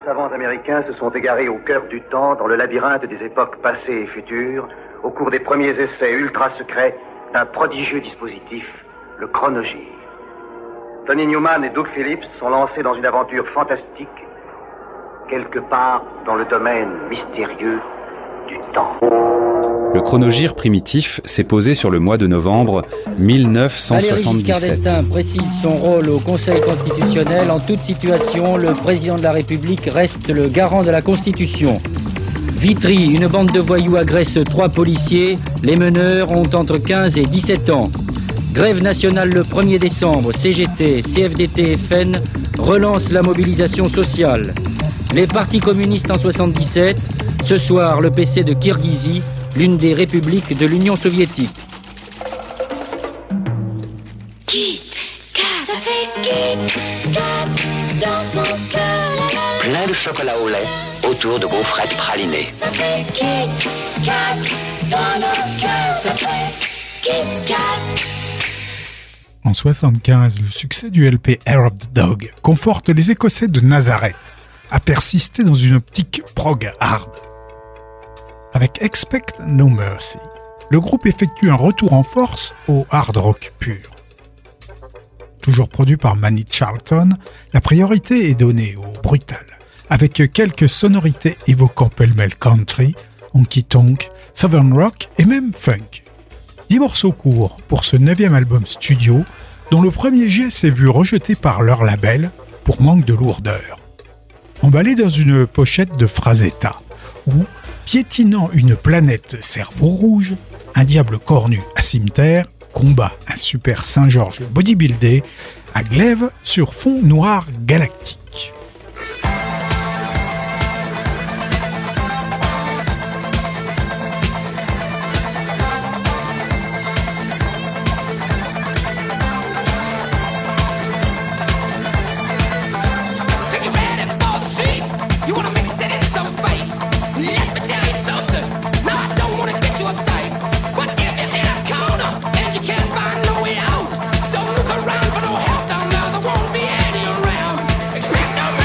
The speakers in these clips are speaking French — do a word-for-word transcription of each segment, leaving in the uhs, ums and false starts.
savants américains se sont égarés au cœur du temps, dans le labyrinthe des époques passées et futures, au cours des premiers essais ultra secrets d'un prodigieux dispositif, le chronogir. Tony Newman et Doug Phillips sont lancés dans une aventure fantastique, quelque part dans le domaine mystérieux du temps. Le chronogir primitif s'est posé sur le mois de novembre mille neuf cent soixante-dix-sept. Valéry Giscard d'Estaing précise son rôle au Conseil constitutionnel. En toute situation, le président de la République reste le garant de la Constitution. Vitry, une bande de voyous agresse trois policiers. Les meneurs ont entre quinze et dix-sept ans. Grève nationale le premier décembre. C G T, C F D T, F N relancent la mobilisation sociale. Les partis communistes en soixante-dix-sept. Ce soir, le P C de Kirghizie, l'une des républiques de l'Union soviétique. Kit Kat, ça fait Kit Kat dans son cœur. Plein de chocolat au lait autour de gaufrettes pralinées. Ça fait Kit Kat dans nos cœurs. Ça fait Kit Kat. En soixante-quinze, le succès du L P Arab Dog conforte les Écossais de Nazareth à persister dans une optique prog hard. Avec Expect No Mercy, le groupe effectue un retour en force au hard rock pur. Toujours produit par Manny Charlton, la priorité est donnée au brutal, avec quelques sonorités évoquant pêle-mêle country, honky-tonk, southern rock et même funk. Dix morceaux courts pour ce neuvième album studio, dont le premier jet s'est vu rejeté par leur label pour manque de lourdeur. Emballé dans une pochette de Frazetta, où, piétinant une planète cerveau rouge, un diable cornu à cimetière combat un super Saint-Georges bodybuildé à glaive sur fond noir galactique. Expect no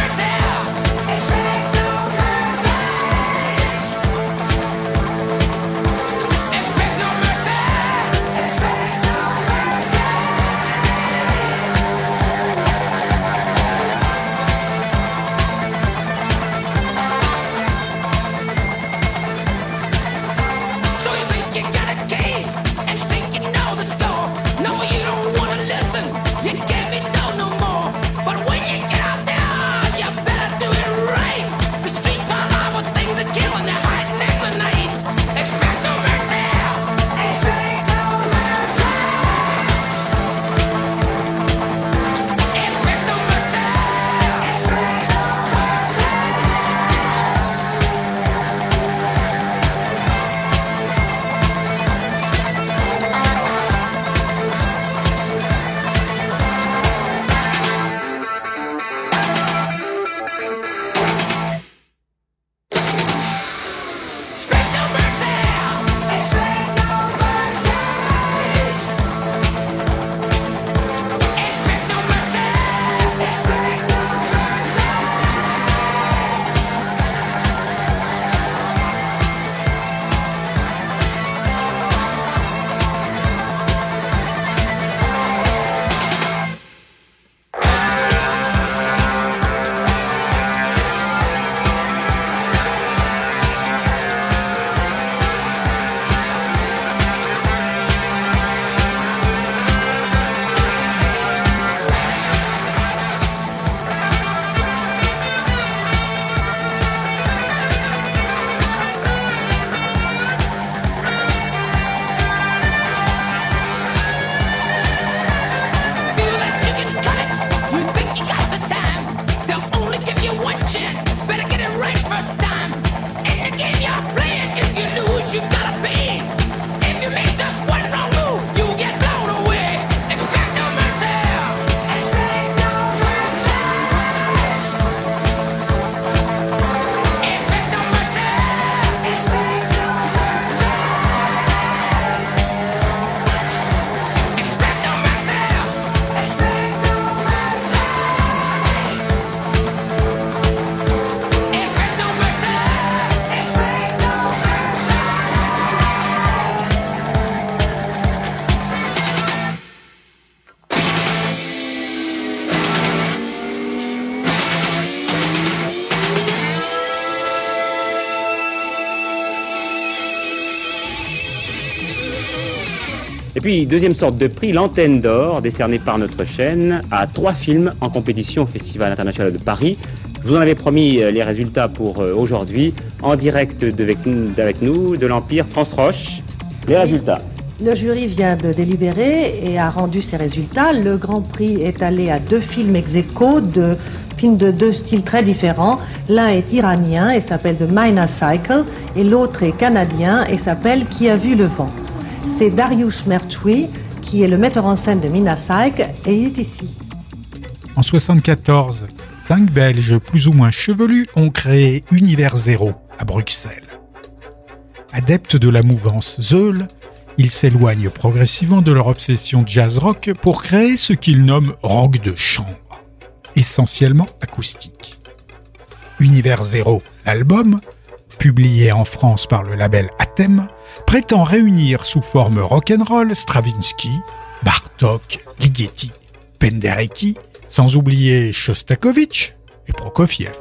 puis, deuxième sorte de prix, l'Antenne d'Or, décerné par notre chaîne à trois films en compétition au Festival international de Paris. Je vous en avais promis les résultats pour aujourd'hui, en direct d'avec nous, de l'Empire, France Roche. Les résultats. Le jury vient de délibérer et a rendu ses résultats. Le Grand Prix est allé à deux films ex aequo, de films de deux styles très différents. L'un est iranien et s'appelle The Mina Cycle, et l'autre est canadien et s'appelle Qui a vu le vent. C'est Dariush Merchoui qui est le metteur en scène de Mina Cycle et il est ici. En soixante-quatorze, cinq Belges plus ou moins chevelus ont créé Univers Zéro à Bruxelles. Adeptes de la mouvance Zeul, ils s'éloignent progressivement de leur obsession jazz-rock pour créer ce qu'ils nomment rock de chambre, essentiellement acoustique. Univers Zéro, l'album, publié en France par le label Athème, prétend réunir sous forme rock'n'roll Stravinsky, Bartók, Ligeti, Penderecki, sans oublier Shostakovich et Prokofiev.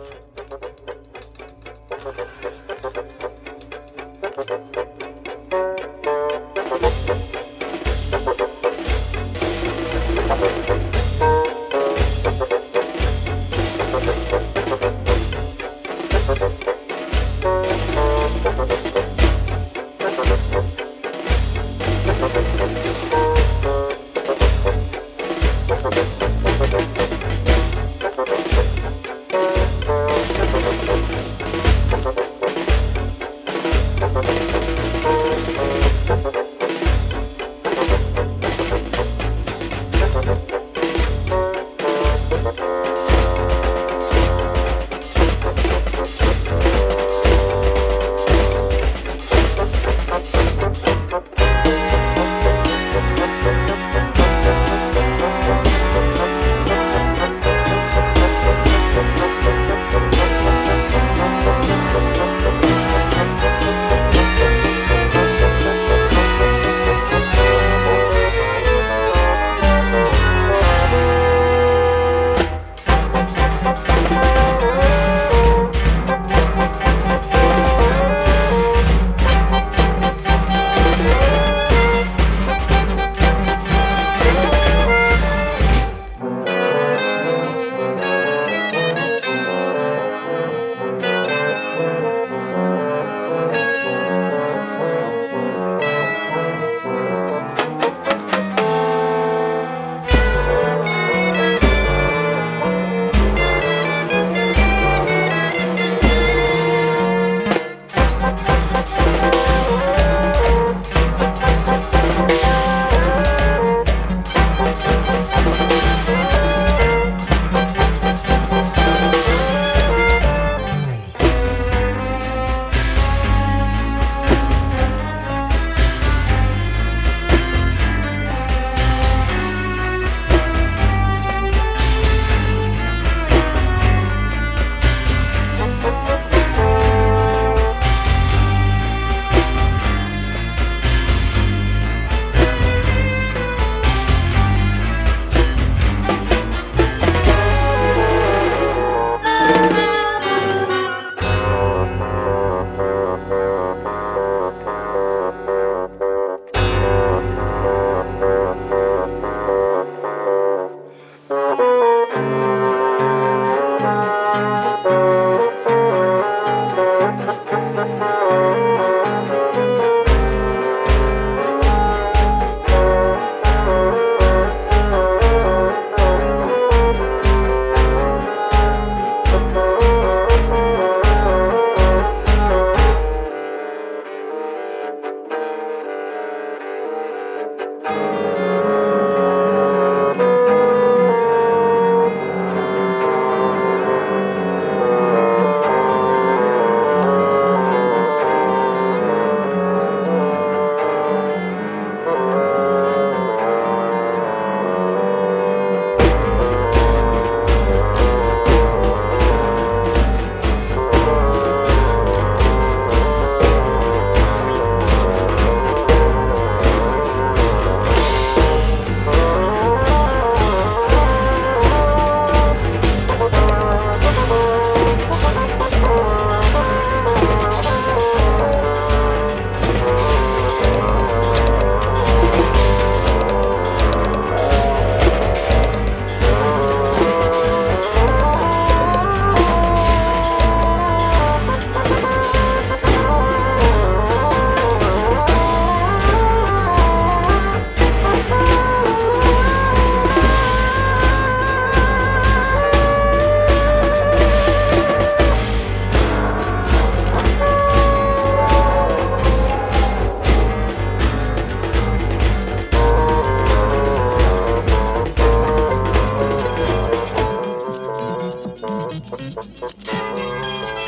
Thank you.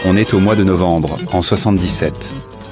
On est au mois de novembre, en soixante-dix-sept.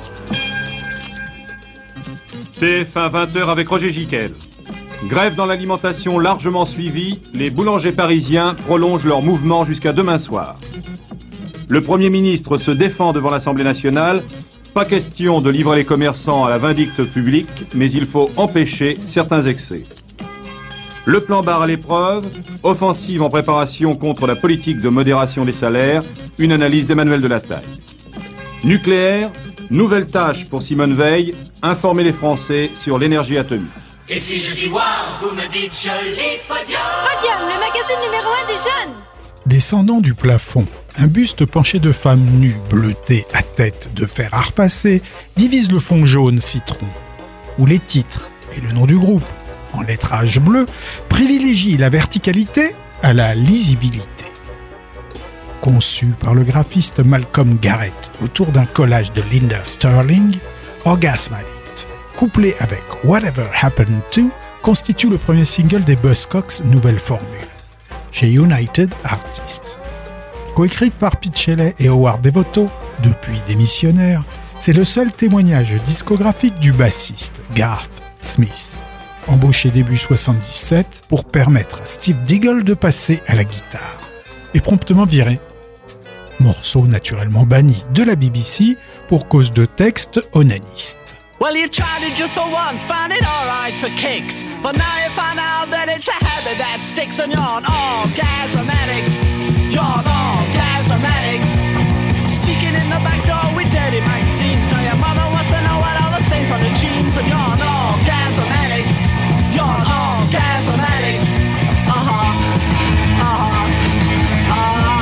T F un vingt heures avec Roger Giquel. Grève dans l'alimentation largement suivie, les boulangers parisiens prolongent leur mouvement jusqu'à demain soir. Le Premier ministre se défend devant l'Assemblée nationale. Pas question de livrer les commerçants à la vindicte publique, mais il faut empêcher certains excès. Le plan Barre à l'épreuve, offensive en préparation contre la politique de modération des salaires, une analyse d'Emmanuel Delataille. Nucléaire, nouvelle tâche pour Simone Veil, informer les Français sur l'énergie atomique. Et si je dis wow, vous me dites joli podium. Podium, le magazine numéro un des jeunes. Descendant du plafond, un buste penché de femme nue, bleutée à tête de fer à repasser, divise le fond jaune citron, où les titres et le nom du groupe, en lettrage bleu, privilégient la verticalité à la lisibilité. Conçu par le graphiste Malcolm Garrett autour d'un collage de Linda Sterling, Orgasm Addict, couplé avec Whatever Happened To, constitue le premier single des Buzzcocks Nouvelle Formule, chez United Artists. Coécrite par Pete Shelley et Howard Devoto, depuis démissionnaire, c'est le seul témoignage discographique du bassiste Garth Smith, embauché début soixante-dix-sept pour permettre à Steve Diggle de passer à la guitare, et promptement viré. Morceau naturellement banni de la B B C pour cause de texte onaniste. Well, you tried it just for once, found it alright for kicks, but now you find out that it's a habit that sticks, and you're an orgasm addict. You're an orgasm addict. Sneaking in the back door with dirty magazines, so your mother wants to know what all the stains on the jeans, and you're an orgasm addict. You're an orgasm addict. Uh-huh. Uh-huh. Uh-huh.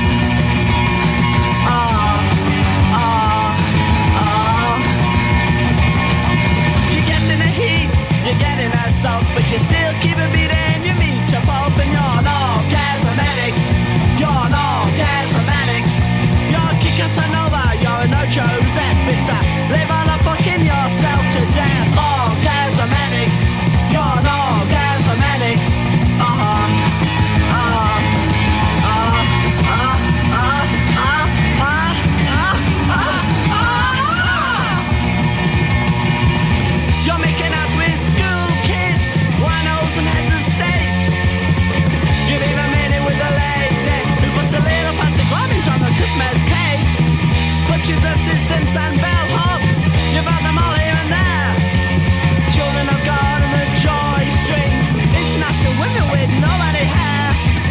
You're getting assault, but you still keep a beat and you meet your pulp, and you're an orgasm addict. You're an orgasm addict. You're a Kika Sanova, you're an Ocho Zep. It's a live on a fucking yourself to death. Orgasm addict. You're an orgasm addict. Uh-huh. Uh-huh. Uh-huh. Uh-huh. Uh-huh. Uh-huh. You're making out with and heads of state. You've even made it with a lady who puts the little plastic bombings on the Christmas cakes. Butchers, assistants and bellhops, you've had them all here and there. Children of God and the joy strings, international women with nobody hair.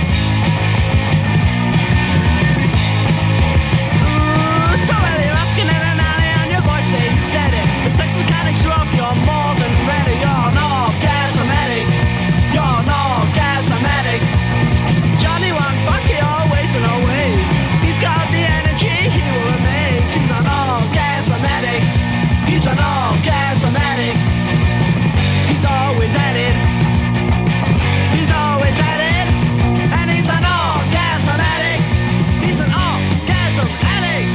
Ooh, so well you're asking in an alley and your voice ain't steady. The sex mechanics are off, you're more than ready. You're an orgasm addict. You're an orgasm addict. Johnny won't fuck you always and always. He's got the energy, he will amaze. He's an orgasm addict. He's an orgasm addict. He's always at it. He's always at it. And he's an orgasm addict. He's an orgasm addict.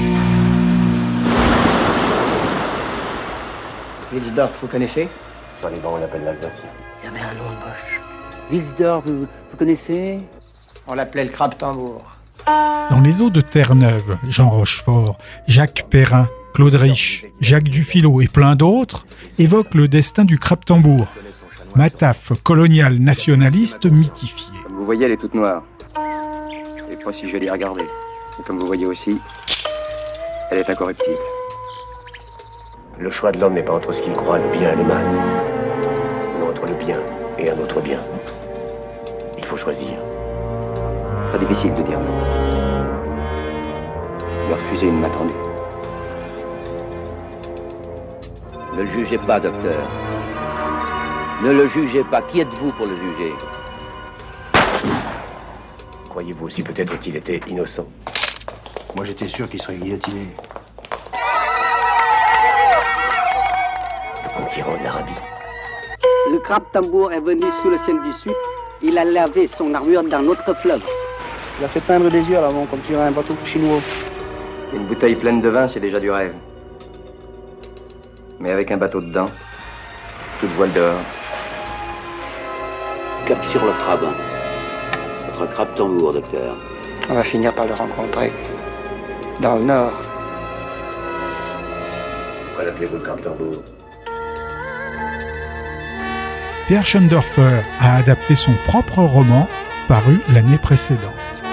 Wilsdorf, vous connaissez? Sur les bancs, on l'appelle l'Alsacien. Il y avait un nom de boche. Wilsdorf, vous, vous connaissez? On l'appelait le crabe tambour. Dans les eaux de Terre-Neuve, Jean Rochefort, Jacques Perrin, Claude Rich, Jacques Dufilot et plein d'autres évoquent le destin du crabe tambour, mataf colonial nationaliste mythifié. Comme vous voyez, elle est toute noire. Et pas si jolie à regarder. Et comme vous voyez aussi, elle est incorruptible. Le choix de l'homme n'est pas entre ce qu'il croit le bien et le mal, mais entre le bien et un autre bien. Il faut choisir. Très difficile de dire non. De refuser une main tendue. Ne le jugez pas, docteur. Ne le jugez pas. Qui êtes-vous pour le juger? Croyez-vous aussi peut-être qu'il était innocent? Moi, j'étais sûr qu'il serait guillotiné. Le conquérant de l'Arabie. Le crabe tambour est venu sous le ciel du sud. Il a lavé son armure dans notre fleuve. Il a fait peindre des yeux à l'avant, comme sur un bateau chinois. Une bouteille pleine de vin, c'est déjà du rêve. Mais avec un bateau dedans, toute voile dehors. Cap sur le crabe. Votre crabe tambour, docteur. On va finir par le rencontrer. Dans le Nord. Pourquoi l'appelez-vous le crabe tambour? Pierre Schoendorfer a adapté son propre roman paru l'année précédente.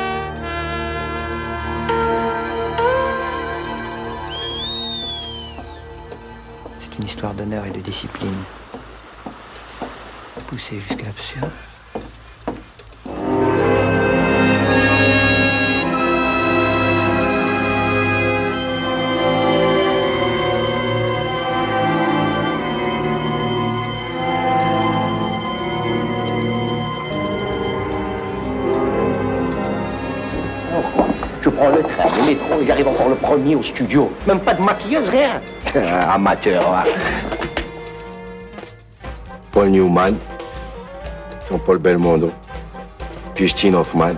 C'est une histoire d'honneur et de discipline. Poussée jusqu'à l'absurde. Je prends le train, le métro et j'arrive encore le premier au studio. Même pas de maquilleuse, rien. Amateur, hein. Paul Newman, Jean-Paul Belmondo, Justine Hoffman.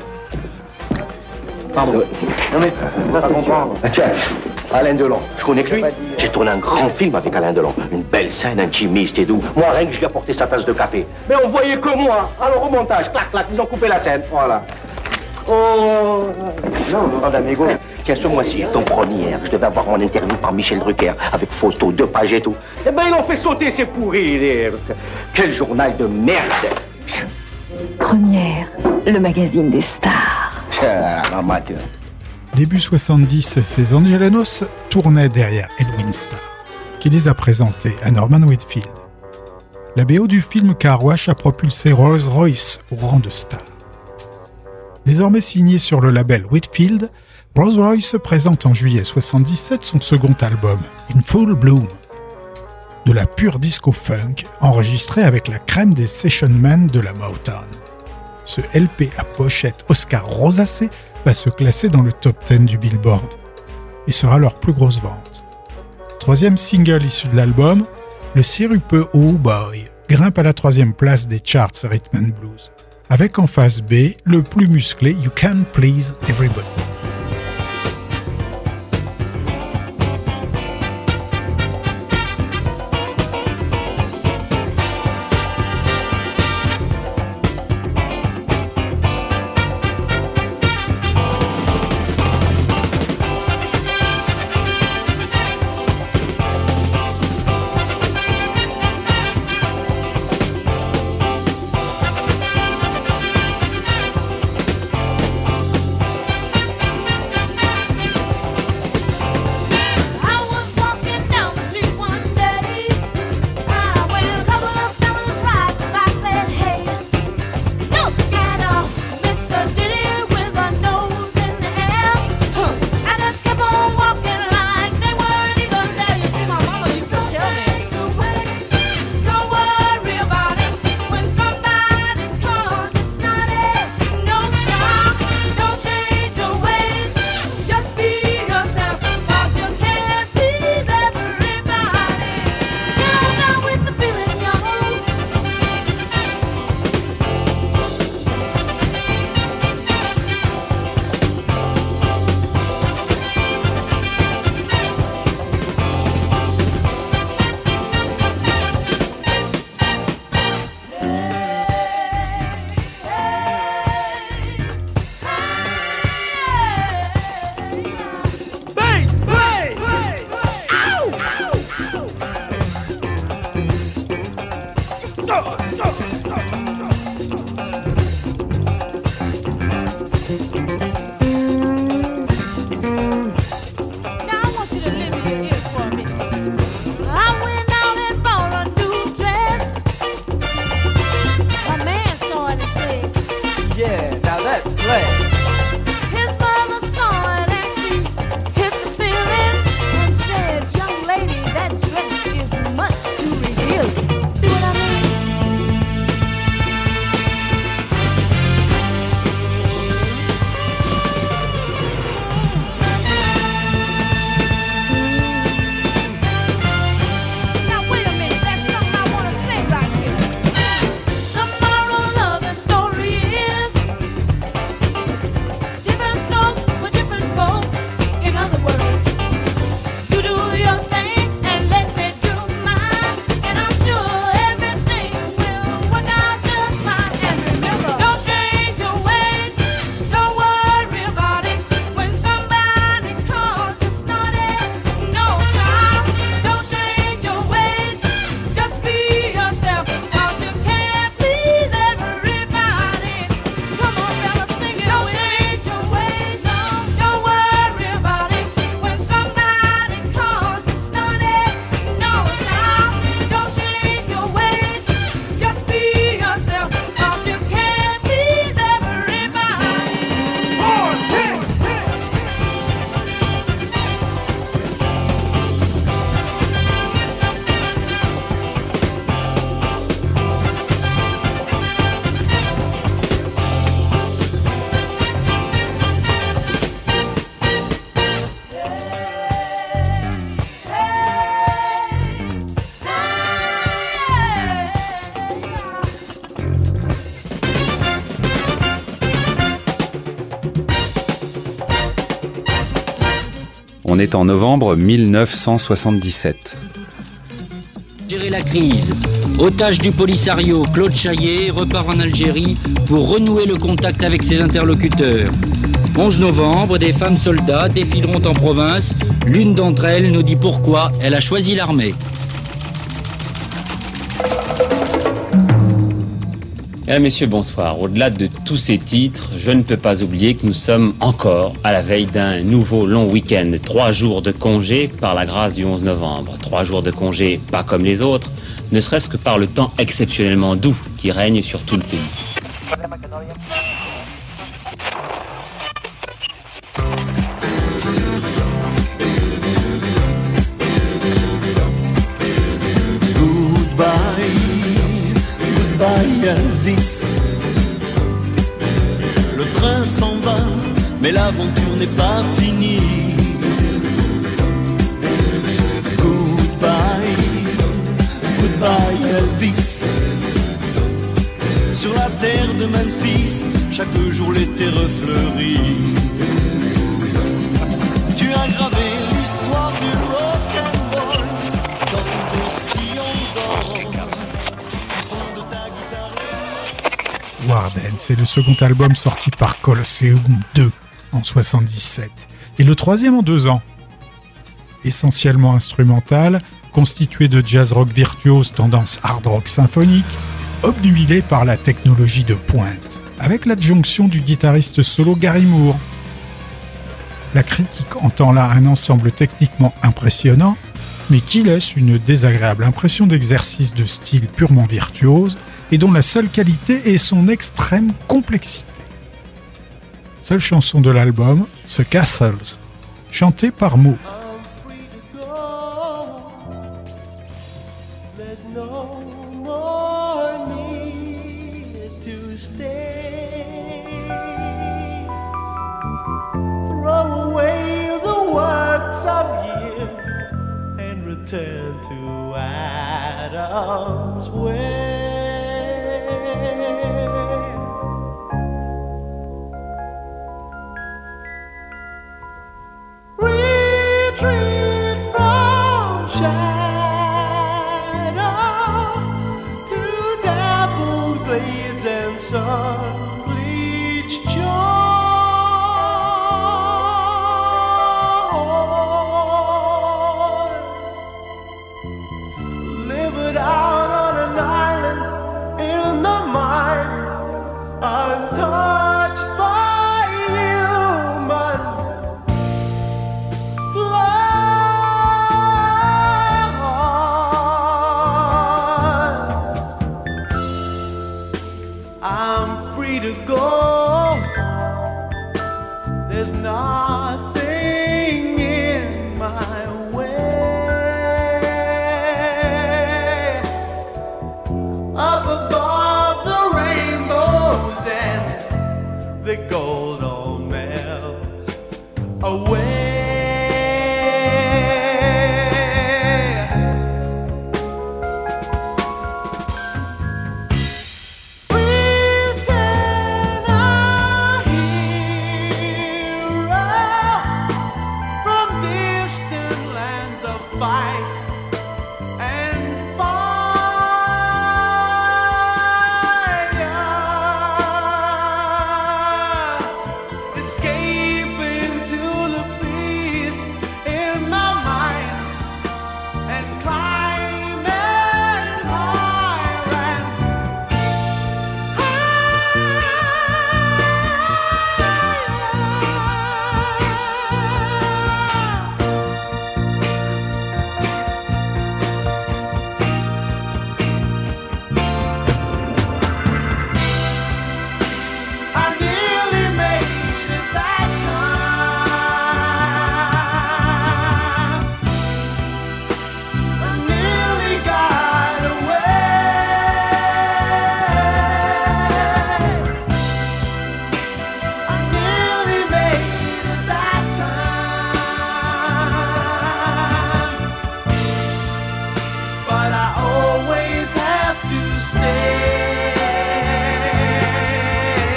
Pardon. Non mais, ça se comprend. Tiens, Alain Delon, je connais que lui. J'ai tourné un grand film avec Alain Delon. Une belle scène intimiste et doux. Moi, rien que je lui ai apporté sa tasse de café. Mais on voyait que moi. Alors au montage, clac, clac, ils ont coupé la scène. Voilà. Oh non, non, amigo. Tiens, ce mois-ci, ton première, je devais avoir mon interview par Michel Drucker, avec photos, deux pages et tout. Eh ben, ils ont fait sauter, c'est pourri. Les... Quel journal de merde. Première, le magazine des stars. Tiens, amateur. Début soixante-dix, ces Angelenos tournaient derrière Edwin Starr, qui les a présentés à Norman Whitfield. La B O du film Car Wash a propulsé Rolls-Royce au rang de star. Désormais signé sur le label Whitfield, Rolls-Royce présente en juillet soixante-dix-sept son second album, In Full Bloom. De la pure disco-funk, enregistrée avec la crème des session-men de la Motown. Ce L P à pochette Oscar rosacée va se classer dans le top dix du Billboard et sera leur plus grosse vente. Troisième single issu de l'album, le sirupeux Oh Boy grimpe à la troisième place des charts Rhythm and Blues, avec en face B le plus musclé You Can Please Everybody. On est en novembre mille neuf cent soixante-dix-sept. Gérer la crise. Otage du Polisario, Claude Chaillet repart en Algérie pour renouer le contact avec ses interlocuteurs. onze novembre, des femmes soldats défileront en province. L'une d'entre elles nous dit pourquoi elle a choisi l'armée. Mesdames, Messieurs, bonsoir. Au-delà de tous ces titres, je ne peux pas oublier que nous sommes encore à la veille d'un nouveau long week-end. Trois jours de congé par la grâce du onze novembre. Trois jours de congé pas comme les autres, ne serait-ce que par le temps exceptionnellement doux qui règne sur tout le pays. Elvis. Le train s'en va, mais l'aventure n'est pas finie. Goodbye, goodbye Elvis. Sur la terre de Memphis, chaque jour l'été refleurit. Tu as gravé l'histoire du rock'n'roll dans ton sillon d'or. War Dance, c'est le second album sorti par Colosseum deux en soixante-dix-sept et le troisième en deux ans. Essentiellement instrumental, constitué de jazz rock virtuose tendance hard rock symphonique, obnubilé par la technologie de pointe, avec l'adjonction du guitariste solo Gary Moore. La critique entend là un ensemble techniquement impressionnant, mais qui laisse une désagréable impression d'exercice de style purement virtuose et dont la seule qualité est son extrême complexité. Seule chanson de l'album, The Castles, chantée par Moore. Turn to Adam's way. Retreat from shadow to dappled glades and sun-bleached shores. Out on an island in the mine, untouched by human floods. I'm free to go. There's nothing in my way. Up above the rainbows and the gold all melts away. Pretend a hero from distant lands of fight and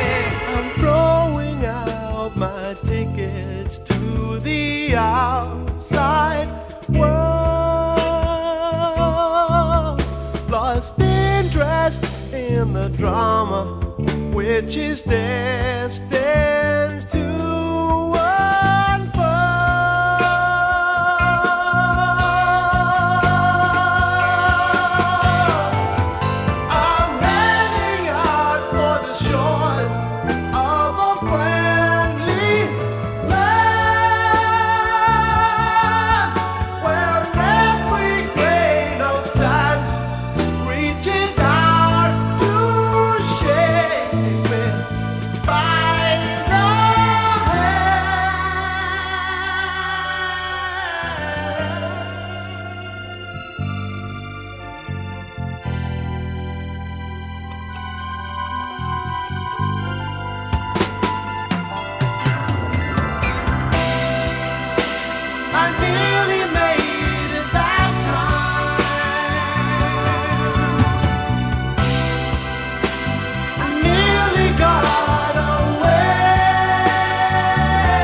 tickets to the out in the drama which is destined to unfold. I'm heading out for the shores of a friendly land, where every grain of sand reaches out to shake me by the I nearly made it that time. I nearly got away.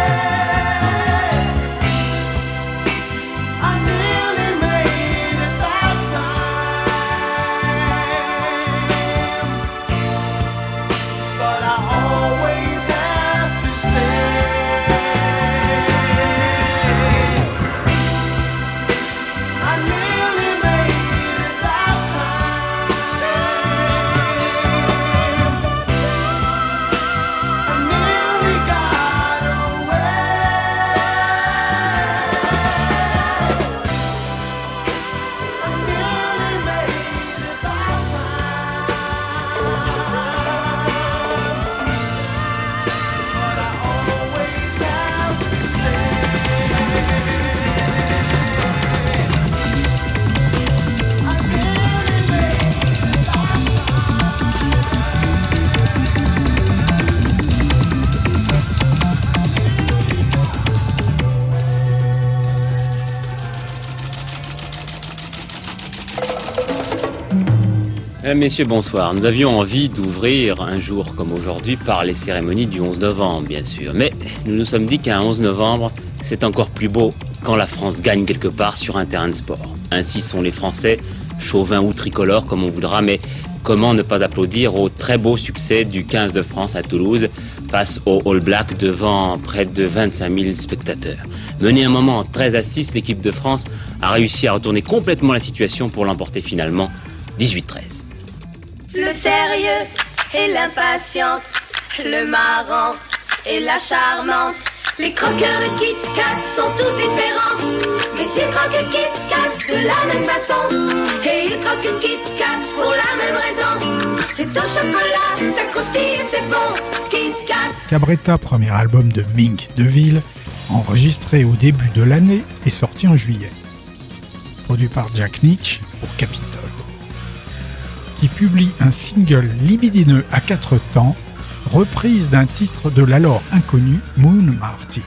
I nearly made it that time. But I always have to stay. I nearly made it that time. I nearly got away. I nearly made it that time. But I always have to stay. Mesdames, Messieurs, bonsoir. Nous avions envie d'ouvrir un jour comme aujourd'hui par les cérémonies du onze novembre, bien sûr. Mais nous nous sommes dit qu'un onze novembre, c'est encore plus beau quand la France gagne quelque part sur un terrain de sport. Ainsi sont les Français, chauvins ou tricolores comme on voudra, mais comment ne pas applaudir au très beau succès du quinze de France à Toulouse face aux All Blacks devant près de vingt-cinq mille spectateurs. Menée un moment treize à six, l'équipe de France a réussi à retourner complètement la situation pour l'emporter finalement dix-huit treize. Le sérieux et l'impatience, le marrant et la charmante. Les croqueurs de Kit Kat sont tous différents, mais ils croquent Kit Kat de la même façon. Et ils croquent Kit Kat pour la même raison. C'est au chocolat, ça croustille et c'est bon. Kit Kat. Cabretta, premier album de Mink DeVille, enregistré au début de l'année et sorti en juillet. Produit par Jack Nitzsche pour Capitol, qui publie un single libidineux à quatre temps, reprise d'un titre de l'alors inconnu Moon Martin.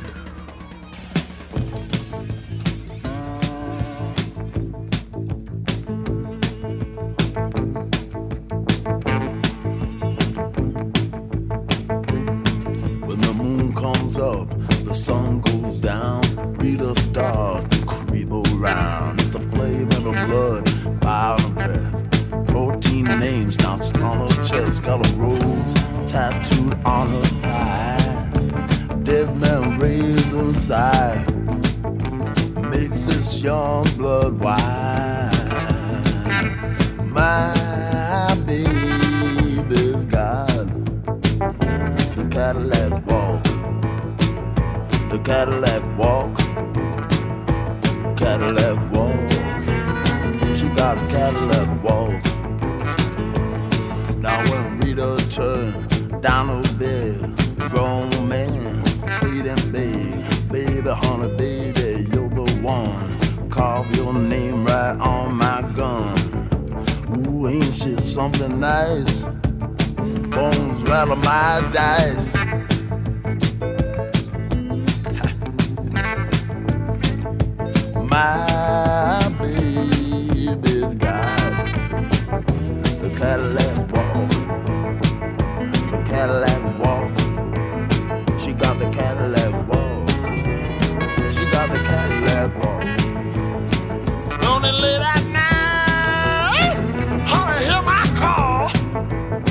When the moon comes up, the sun goes down, Rita starts to creep around. It's the flame in the blood, fire and breath. Fourteen names notched on her chest, got a rose tattooed on her thigh. Dead man raised inside, makes this young blood wine. My baby's got the Cadillac walk, the Cadillac walk, Cadillac walk. She got a Cadillac walk. Now when Rita turned down her bed, grown man pleading big, baby, honey, baby, you're the one. Carve your name right on my gun. Ooh, ain't shit something nice? Bones rattle my dice. My baby's got the Cadillac walk, the Cadillac walk. She got the Cadillac walk. She got the Cadillac walk. Don't it late at night? Honey, hear my call.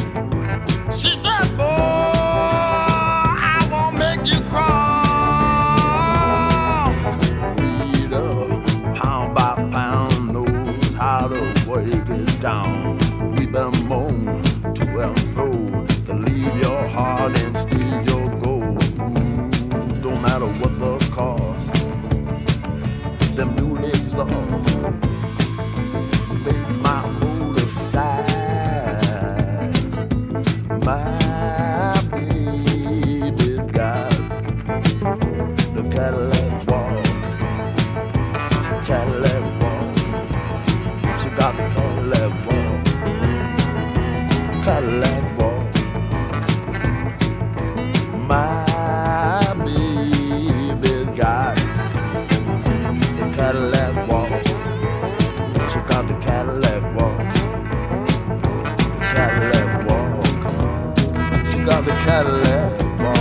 Cadillac walk. She got the Cadillac walk. The Cadillac walk. She got the Cadillac walk.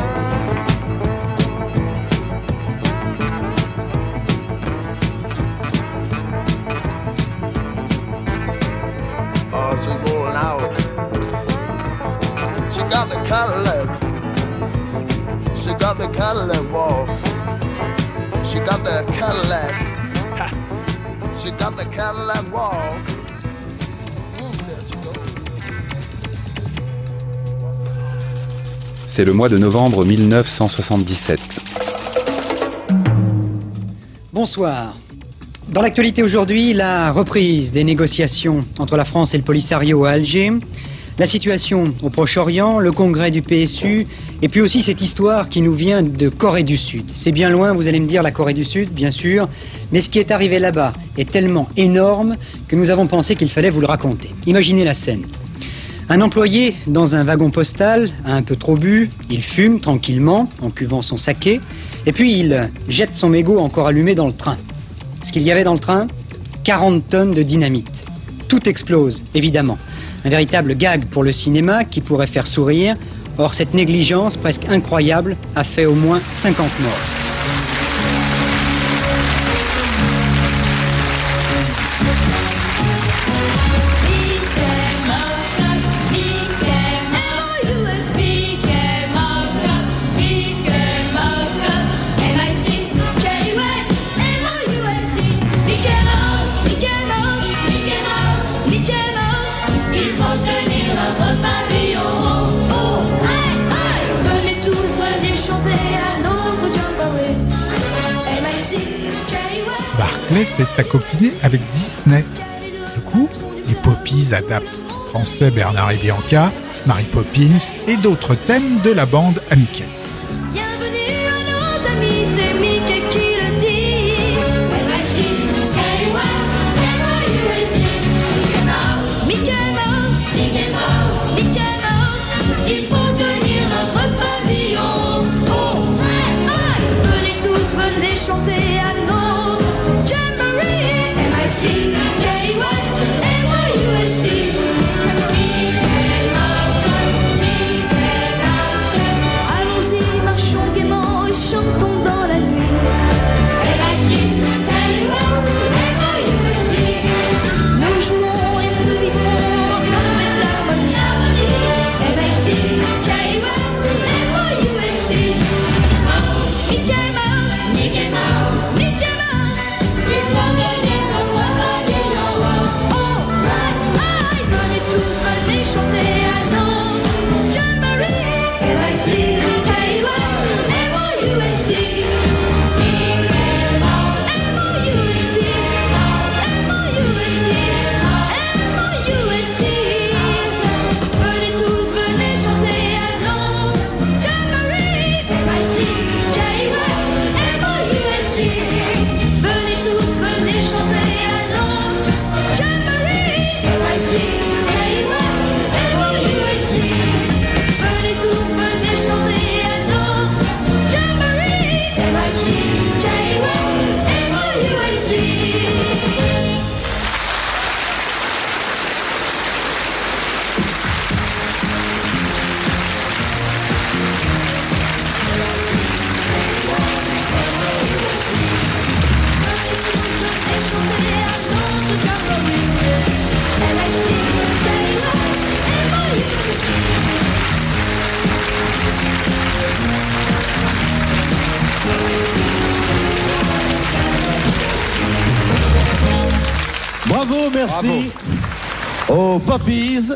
Oh, she's rolling out. She got the Cadillac. She got the Cadillac walk. She got the Cadillac. Ha. She got the Cadillac walk. Mm, there she goes. C'est le mois de novembre mille neuf cent soixante-dix-sept. Bonsoir. Dans l'actualité aujourd'hui, la reprise des négociations entre la France et le Polisario à Alger, la situation au Proche-Orient, le congrès du P S U, et puis aussi cette histoire qui nous vient de Corée du Sud. C'est bien loin, vous allez me dire, la Corée du Sud, bien sûr, mais ce qui est arrivé là-bas est tellement énorme que nous avons pensé qu'il fallait vous le raconter. Imaginez la scène. Un employé dans un wagon postal a un peu trop bu, il fume tranquillement en cuvant son saké, et puis il jette son mégot encore allumé dans le train. Ce qu'il y avait dans le train, quarante tonnes de dynamite. Tout explose, évidemment. Un véritable gag pour le cinéma qui pourrait faire sourire. Or, cette négligence presque incroyable a fait au moins cinquante morts. Barclay s'est accoquiné avec Disney. Du coup, les Poppies adaptent en français Bernard et Bianca, Mary Poppins et d'autres thèmes de la bande à Mickey. Bienvenue à nos amis, c'est Mickey qui le dit. Mickey Mouse, Mickey Mouse, Mickey Mouse, il faut tenir notre pavillon. Oh, ouais, ouais. Venez tous, venez chanter à notre jamboree. M I C K Y M O U S C. Allons-y, marchons gaiement et chantons dans la nuit. M I C K Y M O U S C. Nous jouons et nous vivons avec l'harmonie. M I C K Y M O U S C. Mickey Mouse, Mickey Mouse, Mickey Mouse, il faut tenir notre pavillon. Oh, right, right, venez tous, venez chanter à notre jamboree. M I C K Y M O U S C. M O U S C, M O U S C, M O U S C. Venez tous, venez chanter à notre jamboree. M I C K Y M O U S C. Venez tous, venez chanter à notre jamboree. M I C K Y M O U S C. Venez tous, venez chanter à notre jamboree. M I C K Y M O U S C. Bravo, merci aux Poppies.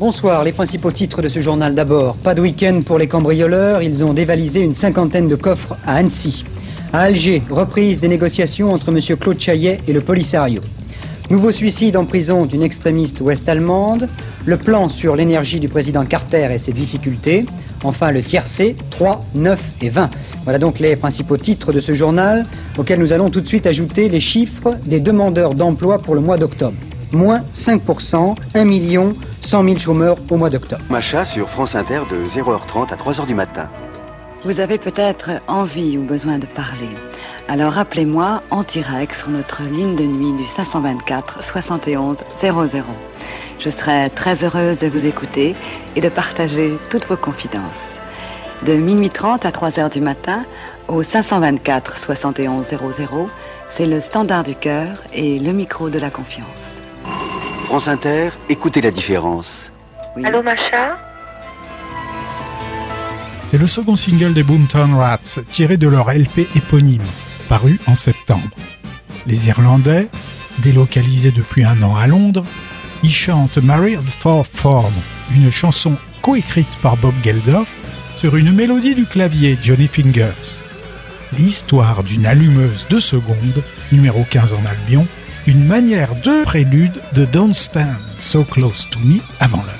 Bonsoir, les principaux titres de ce journal d'abord. Pas de week-end pour les cambrioleurs, ils ont dévalisé une cinquantaine de coffres à Annecy. À Alger, reprise des négociations entre M. Claude Chaillet et le Polisario. Nouveau suicide en prison d'une extrémiste ouest-allemande. Le plan sur l'énergie du président Carter et ses difficultés. Enfin, le tiercé, trois, neuf et vingt. Voilà donc les principaux titres de ce journal, auxquels nous allons tout de suite ajouter les chiffres des demandeurs d'emploi pour le mois d'octobre. Moins cinq pour cent, un million cent mille chômeurs au mois d'octobre. Macha sur France Inter de zéro heure trente à trois heures du matin. Vous avez peut-être envie ou besoin de parler. Alors appelez-moi en direct sur notre ligne de nuit du cinq cent vingt-quatre soixante et onze zéro zéro. Je serai très heureuse de vous écouter et de partager toutes vos confidences. De minuit trente à trois heures du matin, au cinq cent vingt-quatre soixante et onze zéro zéro, c'est le standard du cœur et le micro de la confiance. France Inter, écoutez la différence. Oui. Allô, Macha? C'est le second single des Boomtown Rats, tiré de leur L P éponyme, paru en septembre. Les Irlandais, délocalisés depuis un an à Londres, y chantent Married for Form, une chanson coécrite par Bob Geldof sur une mélodie du clavier Johnny Fingers. L'histoire d'une allumeuse de seconde, numéro quinze en Albion, une manière de prélude de Don't Stand So Close to Me avant l'heure.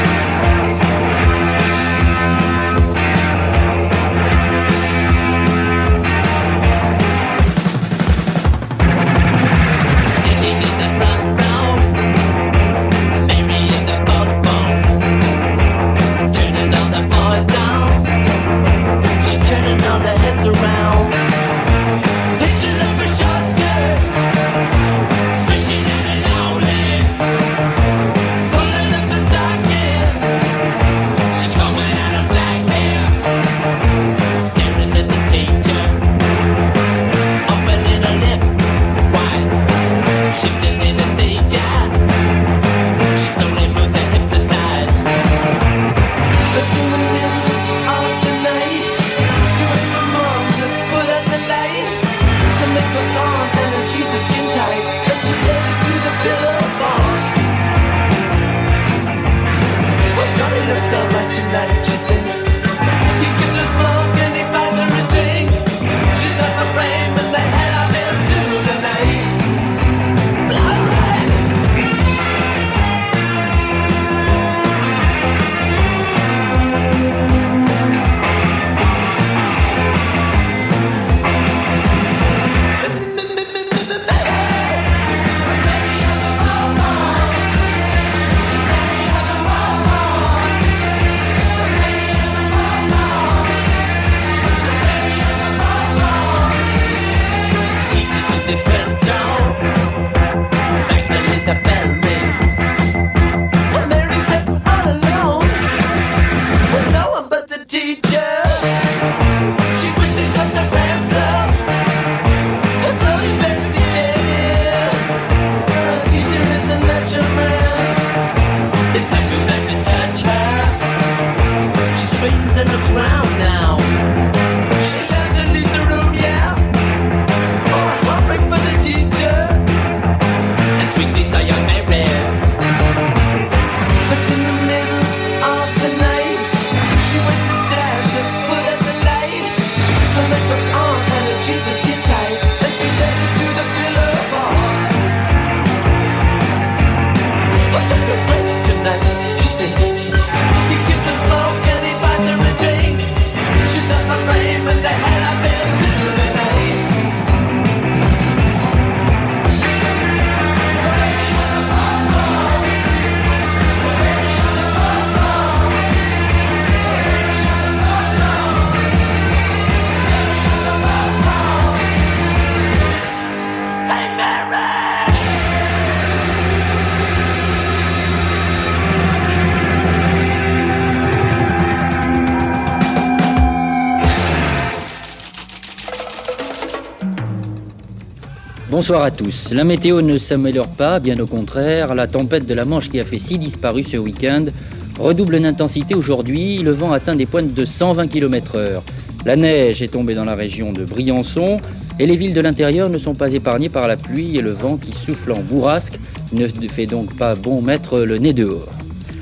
Bonsoir à tous. La météo ne s'améliore pas, bien au contraire. La tempête de la Manche qui a fait six disparus ce week-end redouble d'intensité aujourd'hui. Le vent atteint des pointes de cent vingt kilomètres heure. La neige est tombée dans la région de Briançon et les villes de l'intérieur ne sont pas épargnées par la pluie et le vent qui souffle en bourrasque ne fait donc pas bon mettre le nez dehors.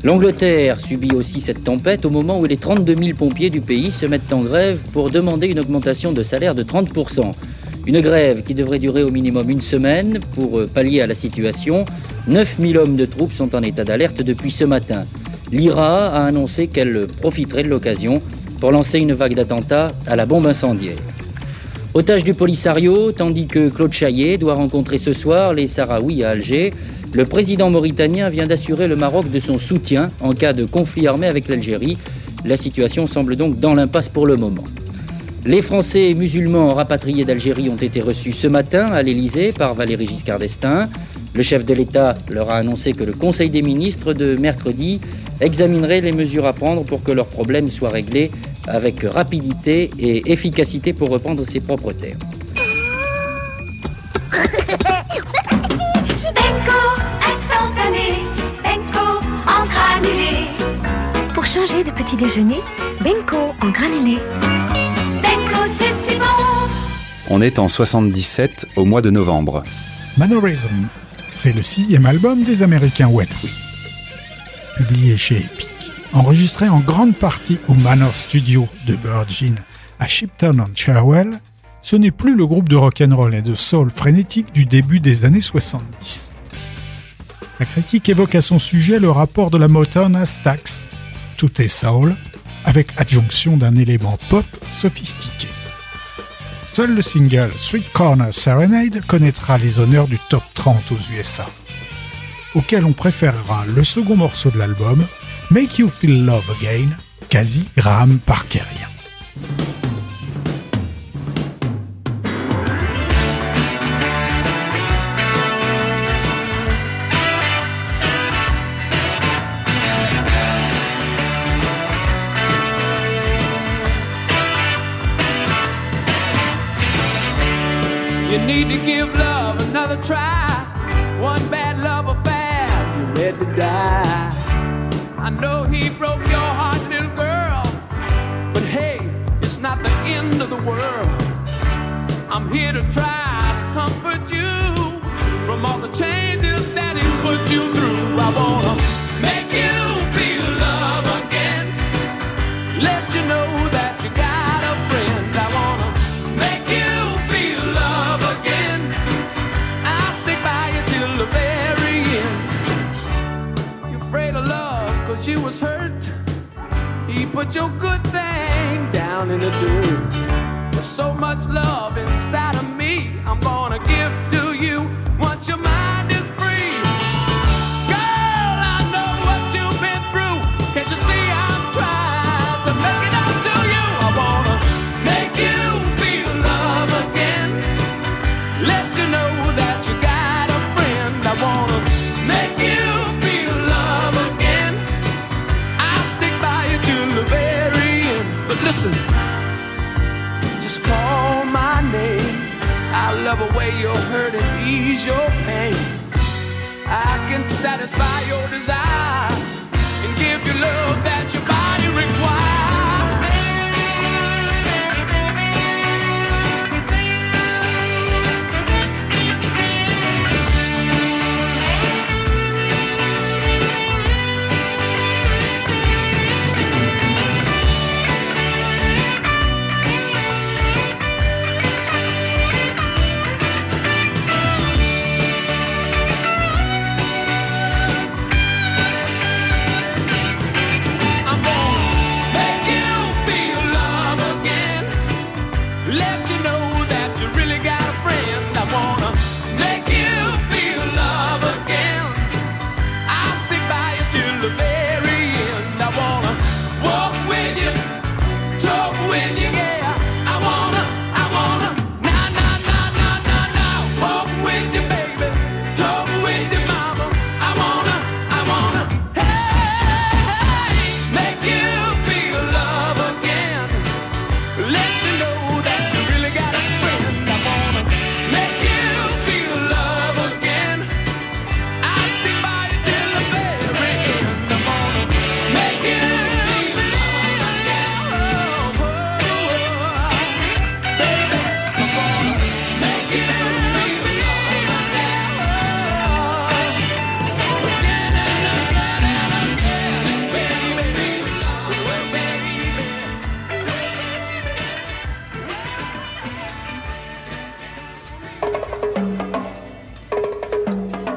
L'Angleterre subit aussi cette tempête au moment où les trente-deux mille pompiers du pays se mettent en grève pour demander une augmentation de salaire de trente pour cent. Une grève qui devrait durer au minimum une semaine. Pour pallier à la situation, neuf mille hommes de troupes sont en état d'alerte depuis ce matin. L'I R A a annoncé qu'elle profiterait de l'occasion pour lancer une vague d'attentats à la bombe incendiaire. Otage du Polisario, tandis que Claude Chaillet doit rencontrer ce soir les Sahraouis à Alger, le président mauritanien vient d'assurer le Maroc de son soutien en cas de conflit armé avec l'Algérie. La situation semble donc dans l'impasse pour le moment. Les Français musulmans rapatriés d'Algérie ont été reçus ce matin à l'Élysée par Valéry Giscard d'Estaing. Le chef de l'État leur a annoncé que le Conseil des ministres de mercredi examinerait les mesures à prendre pour que leurs problèmes soient réglés avec rapidité et efficacité, pour reprendre ses propres termes. Benko instantané, Benko en granulé. Pour changer de petit déjeuner, Benko en granulé. Benko, c'est si bon. On est en soixante-dix-sept, au mois de novembre. Mannerism, c'est le sixième album des Américains Wet Wing. Publié chez Epic, enregistré en grande partie au Manor Studio de Virgin à Shipton-on-Cherwell, ce n'est plus le groupe de rock'n'roll et de soul frénétique du début des années soixante-dix. La critique évoque à son sujet le rapport de la Motown à Stax, tout est soul, avec adjonction d'un élément pop sophistiqué. Seul le single Street Corner Serenade connaîtra les honneurs du top trente aux U S A, auquel on préférera le second morceau de l'album, Make You Feel Love Again, quasi Graham Parkerien. You need to give love another try. One bad love affair, you let me die. I know he broke your heart, little girl, but hey, it's not the end of the world. I'm here to try to comfort you from all the changes that he put you through. I wanna make you feel love again, let you know that you got a friend. I wanna make you feel love again. I'll stick by you till the very end. You're afraid of love cause you was hurt. He put your good thing down in the dirt. There's so much love inside of me I'm gonna give to you once your mind is free. Girl, I know what you've been through. Can't you see I'm trying to make it up to you? I wanna make you feel love again, let you know that you got a friend. I wanna make you feel love again. I'll stick by you till the very end. But listen, just call my name. I'll love away your hurt and ease your pain. I can satisfy your desire and give you love that your body requires.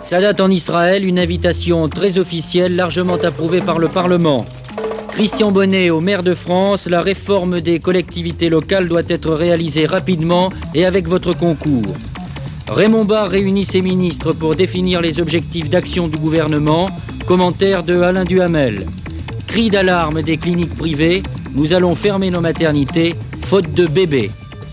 Sadat en Israël, une invitation très officielle, largement approuvée par le Parlement. Christian Bonnet au maire de France, la réforme des collectivités locales doit être réalisée rapidement et avec votre concours. Raymond Barre réunit ses ministres pour définir les objectifs d'action du gouvernement. Commentaire de Alain Duhamel. Cri d'alarme des cliniques privées, nous allons fermer nos maternités, faute de bébés.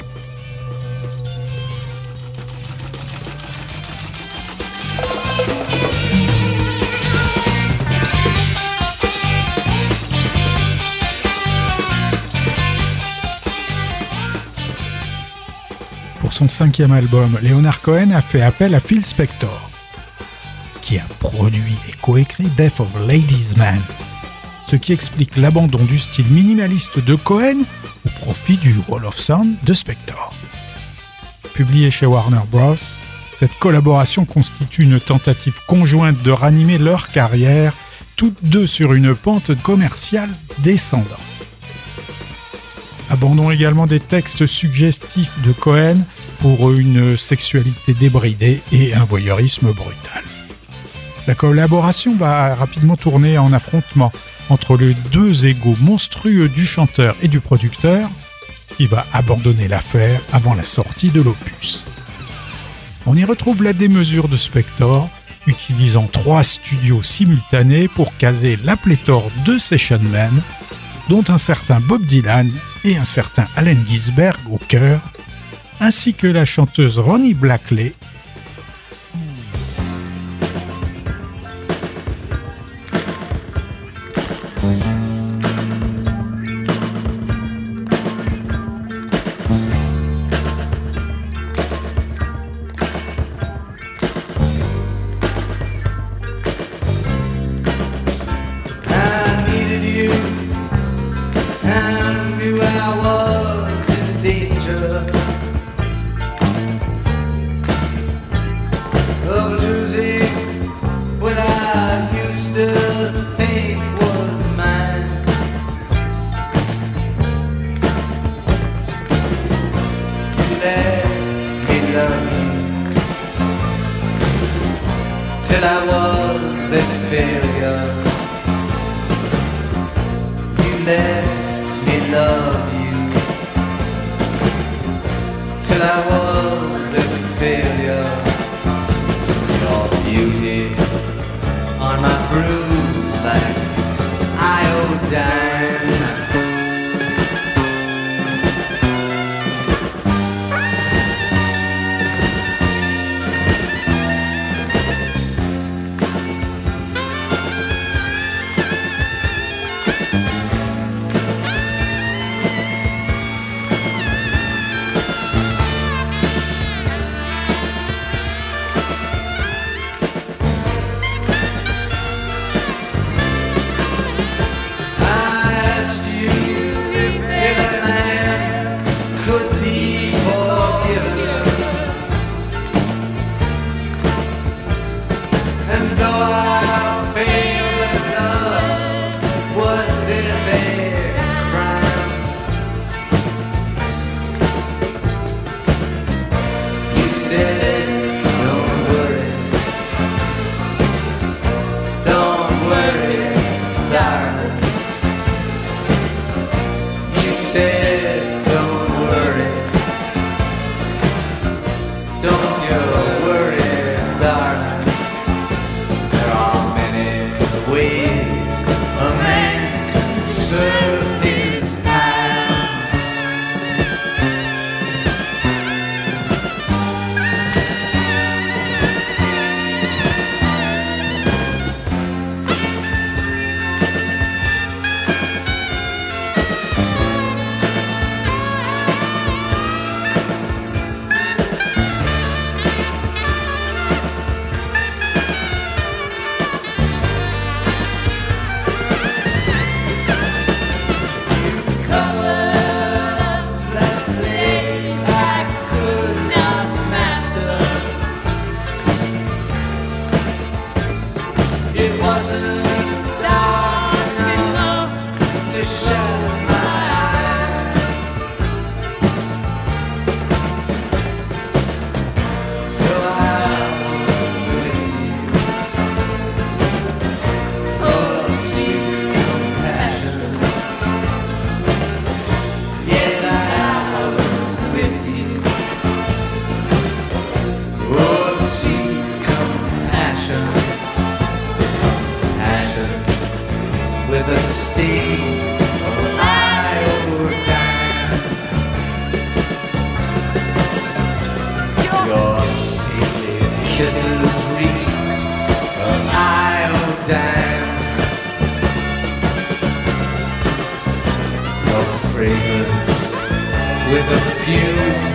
Pour son cinquième album, Leonard Cohen a fait appel à Phil Spector, qui a produit et coécrit Death of a Ladies' Man, ce qui explique l'abandon du style minimaliste de Cohen au profit du Wall of Sound de Spector. Publié chez Warner Bros., cette collaboration constitue une tentative conjointe de ranimer leur carrière, toutes deux sur une pente commerciale descendante. Abandon également des textes suggestifs de Cohen pour une sexualité débridée et un voyeurisme brutal. La collaboration va rapidement tourner en affrontement entre les deux égos monstrueux du chanteur et du producteur, qui va abandonner l'affaire avant la sortie de l'opus. On y retrouve la démesure de Spector, utilisant trois studios simultanés pour caser la pléthore de session men, dont un certain Bob Dylan et un certain Allen Ginsberg au chœur, ainsi que la chanteuse Ronnie Blackley. with a few